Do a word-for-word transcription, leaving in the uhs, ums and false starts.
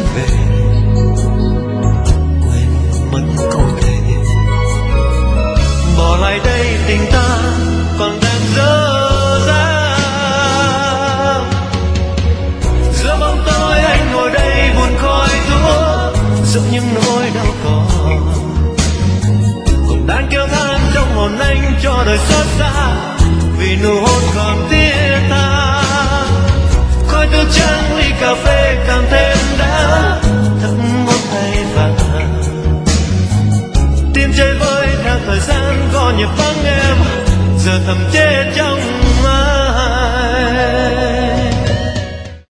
về, quên mất câu thề bỏ lại đây tình ta còn đang dở dang. Giữa bóng tối anh ngồi đây buồn khói thuốc, giữa những nỗi đau còn còn đang kêu than trong hồn anh cho đời xót xa, vì nụ hôn còn tiếc tha. Khói thuốc trắng ly cà phê càng thêm đã thấm ngón tay vàng, tim chơi vơi theo thời gian có nhịp vắng em, giờ thầm chết trong